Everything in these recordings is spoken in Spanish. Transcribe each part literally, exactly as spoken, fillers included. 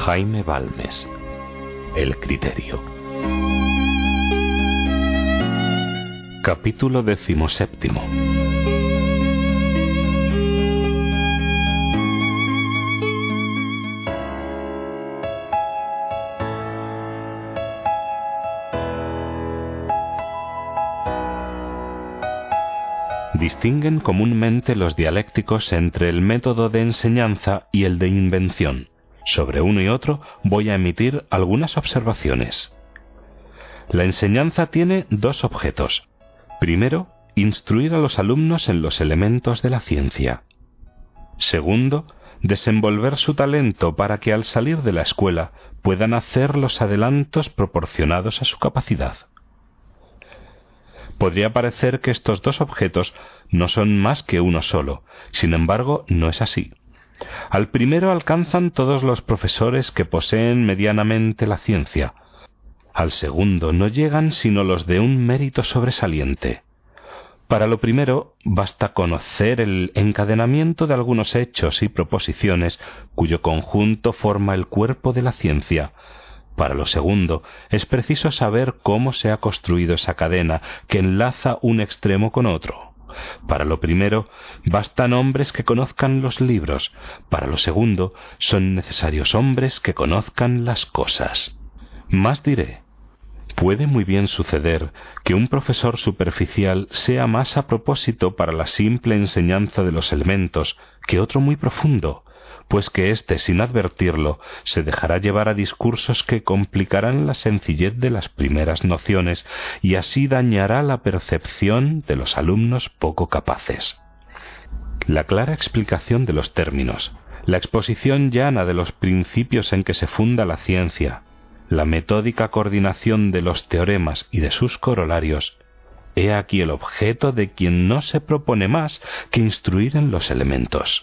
Jaime Balmes. El criterio. Capítulo decimoséptimo. Distinguen comúnmente los dialécticos entre el método de enseñanza y el de invención. Sobre uno y otro voy a emitir algunas observaciones. La enseñanza tiene dos objetos. Primero, instruir a los alumnos en los elementos de la ciencia. Segundo, desenvolver su talento para que al salir de la escuela puedan hacer los adelantos proporcionados a su capacidad. Podría parecer que estos dos objetos no son más que uno solo, sin embargo, no es así. Al primero alcanzan todos los profesores que poseen medianamente la ciencia. Al segundo no llegan sino los de un mérito sobresaliente. Para lo primero basta conocer el encadenamiento de algunos hechos y proposiciones cuyo conjunto forma el cuerpo de la ciencia. Para lo segundo es preciso saber cómo se ha construido esa cadena que enlaza un extremo con otro. Para lo primero, bastan hombres que conozcan los libros. Para lo segundo, son necesarios hombres que conozcan las cosas. Más diré. Puede muy bien suceder que un profesor superficial sea más a propósito para la simple enseñanza de los elementos que otro muy profundo, pues que éste, sin advertirlo, se dejará llevar a discursos que complicarán la sencillez de las primeras nociones y así dañará la percepción de los alumnos poco capaces. La clara explicación de los términos, la exposición llana de los principios en que se funda la ciencia, la metódica coordinación de los teoremas y de sus corolarios, he aquí el objeto de quien no se propone más que instruir en los elementos.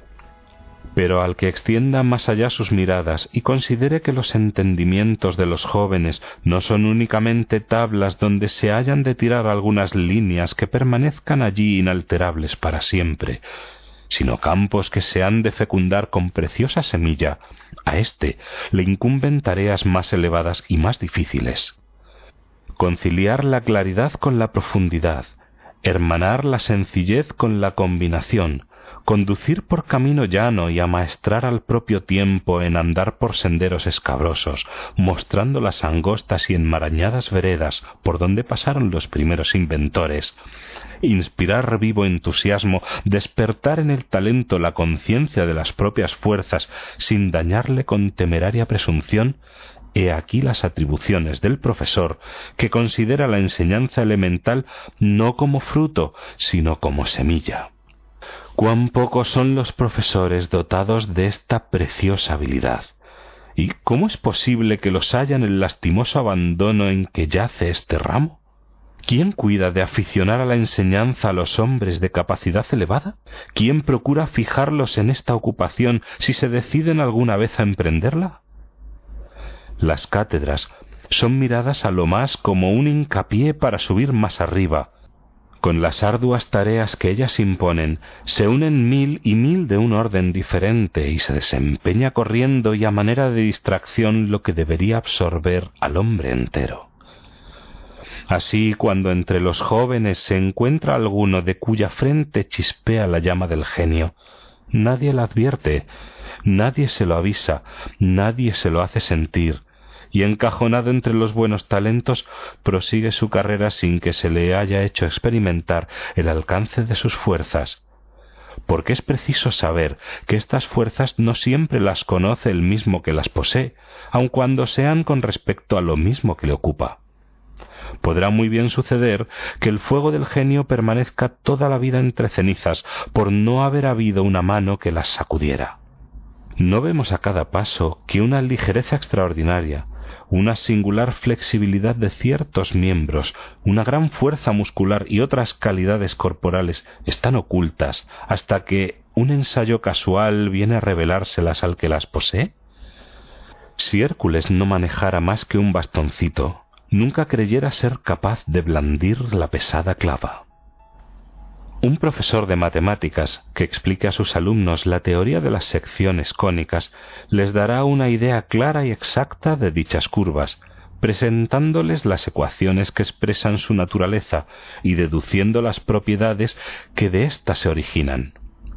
Pero al que extienda más allá sus miradas y considere que los entendimientos de los jóvenes no son únicamente tablas donde se hayan de tirar algunas líneas que permanezcan allí inalterables para siempre, sino campos que se han de fecundar con preciosa semilla, a éste le incumben tareas más elevadas y más difíciles. Conciliar la claridad con la profundidad, hermanar la sencillez con la combinación, conducir por camino llano y amaestrar al propio tiempo en andar por senderos escabrosos, mostrando las angostas y enmarañadas veredas por donde pasaron los primeros inventores, inspirar vivo entusiasmo, despertar en el talento la conciencia de las propias fuerzas sin dañarle con temeraria presunción, he aquí las atribuciones del profesor que considera la enseñanza elemental no como fruto, sino como semilla. Cuán pocos son los profesores dotados de esta preciosa habilidad. ¿Y cómo es posible que los haya en el lastimoso abandono en que yace este ramo? ¿Quién cuida de aficionar a la enseñanza a los hombres de capacidad elevada? ¿Quién procura fijarlos en esta ocupación si se deciden alguna vez a emprenderla? Las cátedras son miradas a lo más como un hincapié para subir más arriba. Con las arduas tareas que ellas imponen, se unen mil y mil de un orden diferente y se desempeña corriendo y a manera de distracción lo que debería absorber al hombre entero. Así, cuando entre los jóvenes se encuentra alguno de cuya frente chispea la llama del genio, nadie la advierte, nadie se lo avisa, nadie se lo hace sentir, y encajonado entre los buenos talentos prosigue su carrera sin que se le haya hecho experimentar el alcance de sus fuerzas, porque es preciso saber que estas fuerzas no siempre las conoce el mismo que las posee, aun cuando sean con respecto a lo mismo que le ocupa. Podrá muy bien suceder que el fuego del genio permanezca toda la vida entre cenizas por no haber habido una mano que las sacudiera. No vemos a cada paso que una ligereza extraordinaria, una singular flexibilidad de ciertos miembros, una gran fuerza muscular y otras calidades corporales están ocultas hasta que un ensayo casual viene a revelárselas al que las posee? Si Hércules no manejara más que un bastoncito, nunca creyera ser capaz de blandir la pesada clava. Un profesor de matemáticas que explique a sus alumnos la teoría de las secciones cónicas les dará una idea clara y exacta de dichas curvas, presentándoles las ecuaciones que expresan su naturaleza y deduciendo las propiedades que de éstas se originan.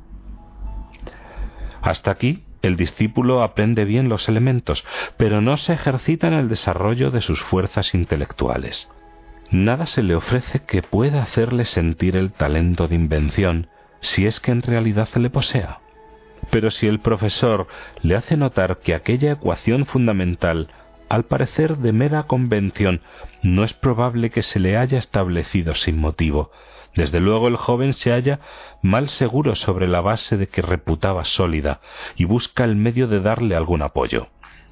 Hasta aquí, el discípulo aprende bien los elementos, pero no se ejercita en el desarrollo de sus fuerzas intelectuales. Nada se le ofrece que pueda hacerle sentir el talento de invención, si es que en realidad le posea. Pero si el profesor le hace notar que aquella ecuación fundamental, al parecer de mera convención, no es probable que se le haya establecido sin motivo, desde luego el joven se halla mal seguro sobre la base de que reputaba sólida y busca el medio de darle algún apoyo.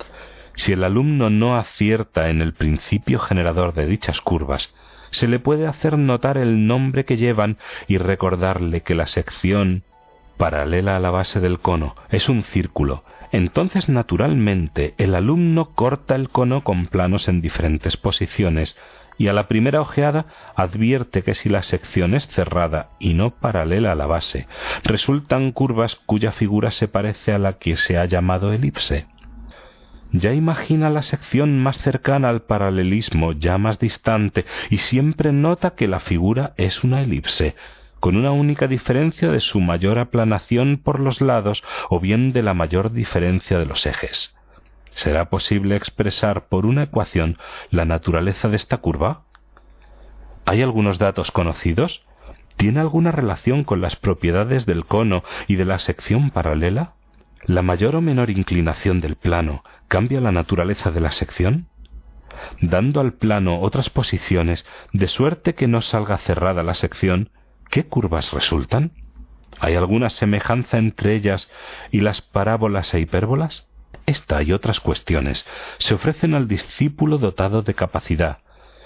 Si el alumno no acierta en el principio generador de dichas curvas, se le puede hacer notar el nombre que llevan y recordarle que la sección paralela a la base del cono es un círculo. Entonces, naturalmente, el alumno corta el cono con planos en diferentes posiciones y a la primera ojeada advierte que si la sección es cerrada y no paralela a la base, resultan curvas cuya figura se parece a la que se ha llamado elipse. Ya imagina la sección más cercana al paralelismo, ya más distante, y siempre nota que la figura es una elipse, con una única diferencia de su mayor aplanación por los lados o bien de la mayor diferencia de los ejes. ¿Será posible expresar por una ecuación la naturaleza de esta curva? ¿Hay algunos datos conocidos? ¿Tiene alguna relación con las propiedades del cono y de la sección paralela? ¿La mayor o menor inclinación del plano cambia la naturaleza de la sección? Dando al plano otras posiciones, de suerte que no salga cerrada la sección, ¿qué curvas resultan? ¿Hay alguna semejanza entre ellas y las parábolas e hipérbolas? Esta y otras cuestiones se ofrecen al discípulo dotado de capacidad,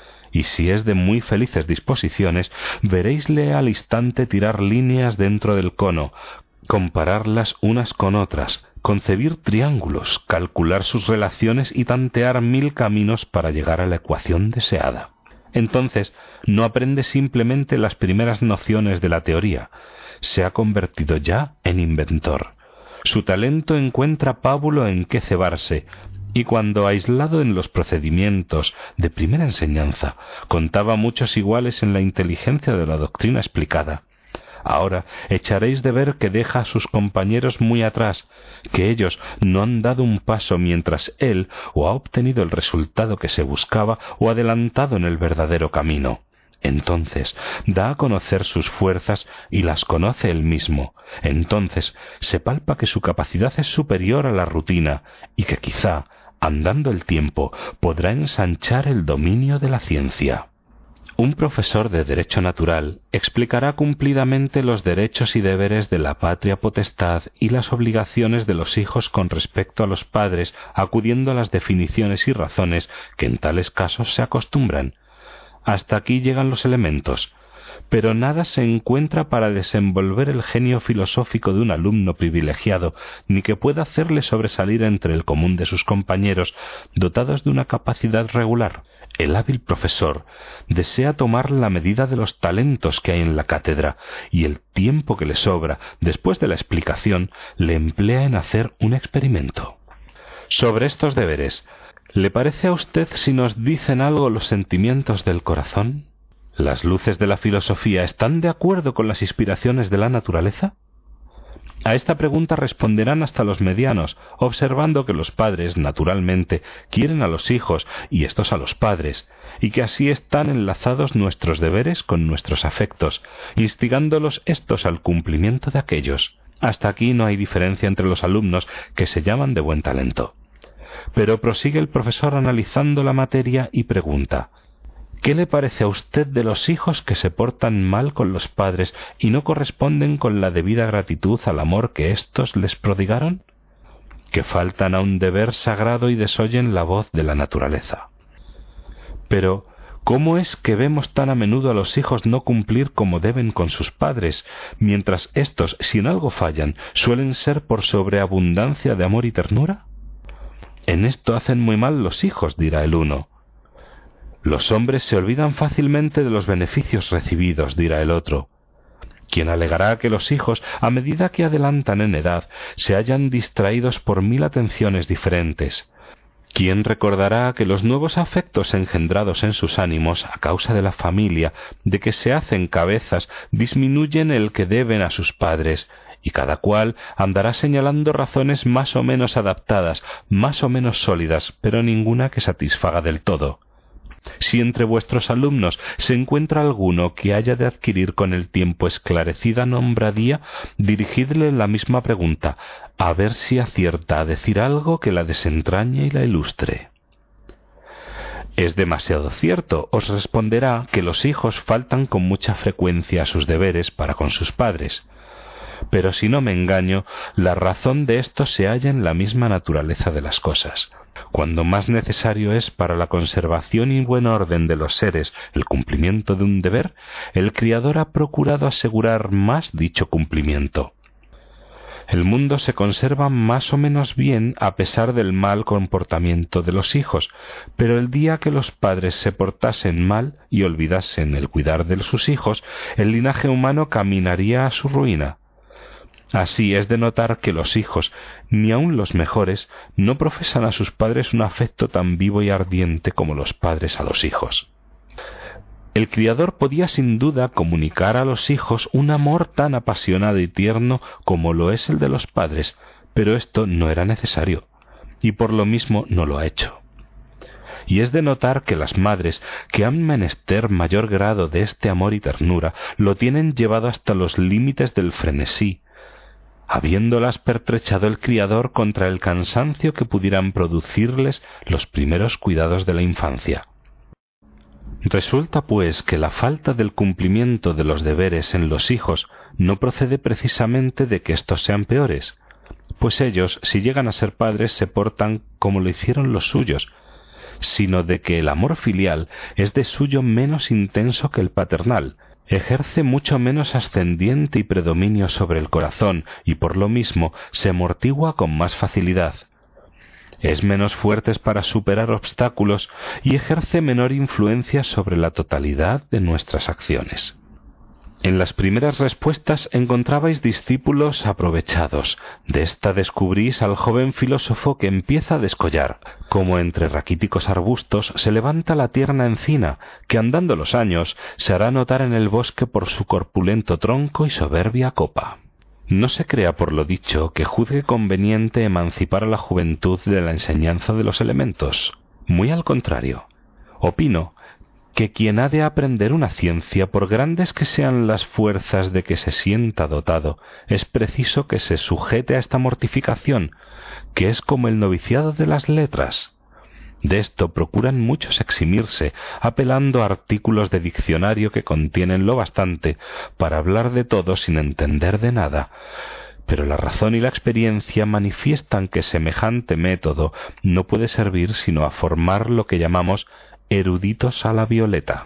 y si es de muy felices disposiciones, veréisle al instante tirar líneas dentro del cono, compararlas unas con otras, concebir triángulos, calcular sus relaciones y tantear mil caminos para llegar a la ecuación deseada. Entonces, no aprende simplemente las primeras nociones de la teoría, se ha convertido ya en inventor. Su talento encuentra pábulo en que cebarse, y cuando aislado en los procedimientos de primera enseñanza, contaba muchos iguales en la inteligencia de la doctrina explicada. Ahora echaréis de ver que deja a sus compañeros muy atrás, que ellos no han dado un paso mientras él o ha obtenido el resultado que se buscaba o adelantado en el verdadero camino. Entonces da a conocer sus fuerzas y las conoce él mismo. Entonces se palpa que su capacidad es superior a la rutina y que quizá, andando el tiempo, podrá ensanchar el dominio de la ciencia. Un profesor de Derecho Natural explicará cumplidamente los derechos y deberes de la patria potestad y las obligaciones de los hijos con respecto a los padres, acudiendo a las definiciones y razones que en tales casos se acostumbran. Hasta aquí llegan los elementos, pero nada se encuentra para desenvolver el genio filosófico de un alumno privilegiado, ni que pueda hacerle sobresalir entre el común de sus compañeros, dotados de una capacidad regular. El hábil profesor desea tomar la medida de los talentos que hay en la cátedra, y el tiempo que le sobra, después de la explicación, le emplea en hacer un experimento. Sobre estos deberes, ¿le parece a usted si nos dicen algo los sentimientos del corazón? ¿Las luces de la filosofía están de acuerdo con las inspiraciones de la naturaleza? A esta pregunta responderán hasta los medianos, observando que los padres, naturalmente, quieren a los hijos y estos a los padres, y que así están enlazados nuestros deberes con nuestros afectos, instigándolos estos al cumplimiento de aquellos. Hasta aquí no hay diferencia entre los alumnos que se llaman de buen talento. Pero prosigue el profesor analizando la materia y pregunta: ¿qué le parece a usted de los hijos que se portan mal con los padres y no corresponden con la debida gratitud al amor que éstos les prodigaron? Que faltan a un deber sagrado y desoyen la voz de la naturaleza. Pero, ¿cómo es que vemos tan a menudo a los hijos no cumplir como deben con sus padres, mientras éstos, si en algo fallan, suelen ser por sobreabundancia de amor y ternura? En esto hacen muy mal los hijos, dirá el uno. Los hombres se olvidan fácilmente de los beneficios recibidos, dirá el otro. quien alegará que los hijos, a medida que adelantan en edad, se hallan distraídos por mil atenciones diferentes. ¿Quién recordará que los nuevos afectos engendrados en sus ánimos a causa de la familia, de que se hacen cabezas, disminuyen el que deben a sus padres, y cada cual andará señalando razones más o menos adaptadas, más o menos sólidas, pero ninguna que satisfaga del todo? Si entre vuestros alumnos se encuentra alguno que haya de adquirir con el tiempo esclarecida nombradía, dirigidle la misma pregunta, a ver si acierta a decir algo que la desentrañe y la ilustre. Es demasiado cierto, os responderá, que los hijos faltan con mucha frecuencia a sus deberes para con sus padres. Pero si no me engaño, la razón de esto se halla en la misma naturaleza de las cosas. Cuando más necesario es para la conservación y buen orden de los seres el cumplimiento de un deber, el Criador ha procurado asegurar más dicho cumplimiento. El mundo se conserva más o menos bien a pesar del mal comportamiento de los hijos, pero el día que los padres se portasen mal y olvidasen el cuidar de sus hijos, el linaje humano caminaría a su ruina. Así es de notar que los hijos, ni aun los mejores, no profesan a sus padres un afecto tan vivo y ardiente como los padres a los hijos. El Criador podía sin duda comunicar a los hijos un amor tan apasionado y tierno como lo es el de los padres, pero esto no era necesario, y por lo mismo no lo ha hecho. Y es de notar que las madres, que han menester mayor grado de este amor y ternura, lo tienen llevado hasta los límites del frenesí, habiéndolas pertrechado el Criador contra el cansancio que pudieran producirles los primeros cuidados de la infancia. Resulta, pues, que la falta del cumplimiento de los deberes en los hijos no procede precisamente de que éstos sean peores, pues ellos, si llegan a ser padres, se portan como lo hicieron los suyos, sino de que el amor filial es de suyo menos intenso que el paternal, ejerce mucho menos ascendiente y predominio sobre el corazón, y por lo mismo se amortigua con más facilidad. Es menos fuerte para superar obstáculos y ejerce menor influencia sobre la totalidad de nuestras acciones. En las primeras respuestas encontrabais discípulos aprovechados. De esta descubrís al joven filósofo que empieza a descollar. Como entre raquíticos arbustos se levanta la tierna encina, que andando los años se hará notar en el bosque por su corpulento tronco y soberbia copa. No se crea por lo dicho que juzgue conveniente emancipar a la juventud de la enseñanza de los elementos. Muy al contrario. Opino que quien ha de aprender una ciencia, por grandes que sean las fuerzas de que se sienta dotado, es preciso que se sujete a esta mortificación, que es como el noviciado de las letras. De esto procuran muchos eximirse, apelando a artículos de diccionario que contienen lo bastante para hablar de todo sin entender de nada. Pero la razón y la experiencia manifiestan que semejante método no puede servir sino a formar lo que llamamos eruditos a la violeta.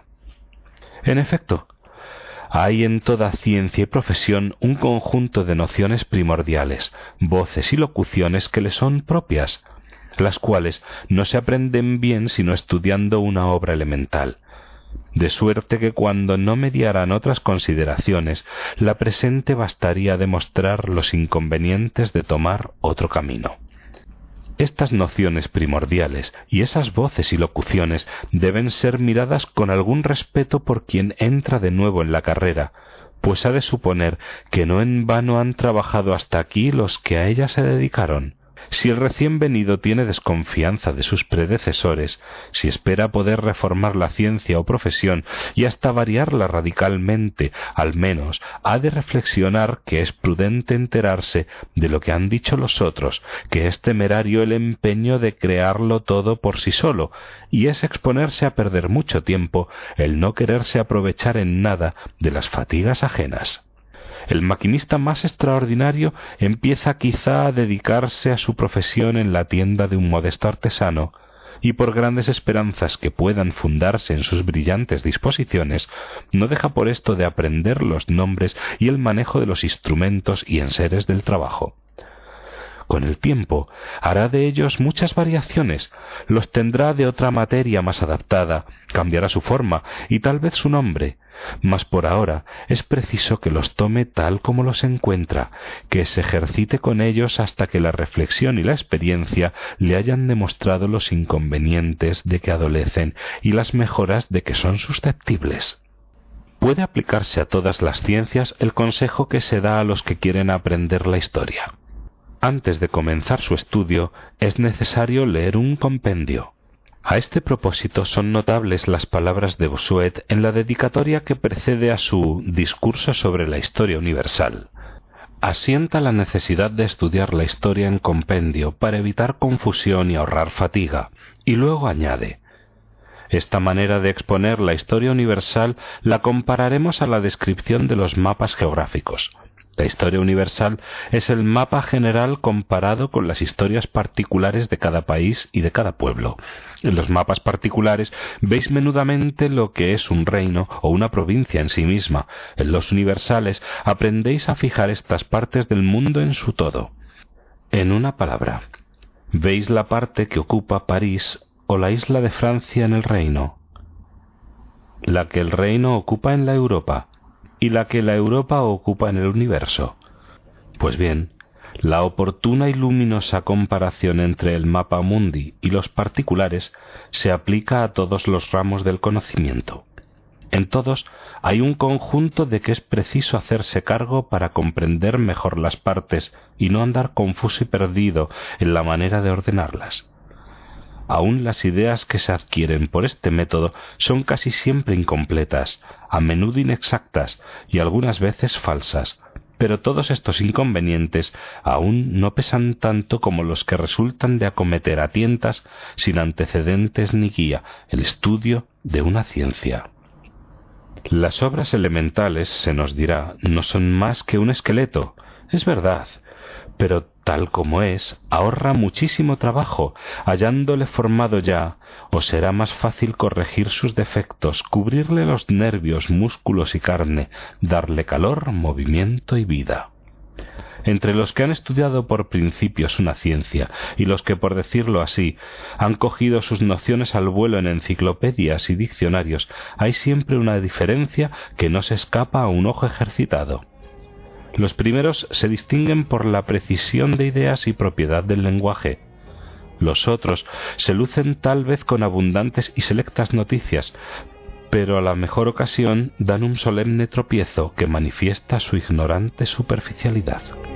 En efecto, hay en toda ciencia y profesión un conjunto de nociones primordiales, voces y locuciones que le son propias, las cuales no se aprenden bien sino estudiando una obra elemental, de suerte que cuando no mediaran otras consideraciones, la presente bastaría demostrar los inconvenientes de tomar otro camino. Estas nociones primordiales y esas voces y locuciones deben ser miradas con algún respeto por quien entra de nuevo en la carrera, pues ha de suponer que no en vano han trabajado hasta aquí los que a ella se dedicaron. Si el recién venido tiene desconfianza de sus predecesores, si espera poder reformar la ciencia o profesión y hasta variarla radicalmente, al menos ha de reflexionar que es prudente enterarse de lo que han dicho los otros, que es temerario el empeño de crearlo todo por sí solo, y es exponerse a perder mucho tiempo el no quererse aprovechar en nada de las fatigas ajenas. El maquinista más extraordinario empieza quizá a dedicarse a su profesión en la tienda de un modesto artesano, y por grandes esperanzas que puedan fundarse en sus brillantes disposiciones, no deja por esto de aprender los nombres y el manejo de los instrumentos y enseres del trabajo. Con el tiempo hará de ellos muchas variaciones, los tendrá de otra materia más adaptada, cambiará su forma y tal vez su nombre, mas por ahora es preciso que los tome tal como los encuentra, que se ejercite con ellos hasta que la reflexión y la experiencia le hayan demostrado los inconvenientes de que adolecen y las mejoras de que son susceptibles. Puede aplicarse a todas las ciencias el consejo que se da a los que quieren aprender la historia. Antes de comenzar su estudio, es necesario leer un compendio. A este propósito son notables las palabras de Bossuet en la dedicatoria que precede a su Discurso sobre la Historia Universal. Asienta la necesidad de estudiar la historia en compendio para evitar confusión y ahorrar fatiga, y luego añade: esta manera de exponer la historia universal la compararemos a la descripción de los mapas geográficos. La historia universal es el mapa general comparado con las historias particulares de cada país y de cada pueblo. En los mapas particulares veis menudamente lo que es un reino o una provincia en sí misma. En los universales aprendéis a fijar estas partes del mundo en su todo. En una palabra, veis la parte que ocupa París o la isla de Francia en el reino, la que el reino ocupa en la Europa y la que la Europa ocupa en el universo. Pues bien, la oportuna y luminosa comparación entre el mapa mundi y los particulares se aplica a todos los ramos del conocimiento. En todos hay un conjunto de que es preciso hacerse cargo para comprender mejor las partes y no andar confuso y perdido en la manera de ordenarlas. Aún las ideas que se adquieren por este método son casi siempre incompletas, a menudo inexactas y algunas veces falsas, pero todos estos inconvenientes aún no pesan tanto como los que resultan de acometer a tientas, sin antecedentes ni guía, el estudio de una ciencia. Las obras elementales, se nos dirá, no son más que un esqueleto, es verdad, pero tal como es, ahorra muchísimo trabajo, hallándole formado ya, o será más fácil corregir sus defectos, cubrirle los nervios, músculos y carne, darle calor, movimiento y vida. Entre los que han estudiado por principios una ciencia y los que, por decirlo así, han cogido sus nociones al vuelo en enciclopedias y diccionarios, hay siempre una diferencia que no se escapa a un ojo ejercitado. Los primeros se distinguen por la precisión de ideas y propiedad del lenguaje. Los otros se lucen tal vez con abundantes y selectas noticias, pero a la mejor ocasión dan un solemne tropiezo que manifiesta su ignorante superficialidad.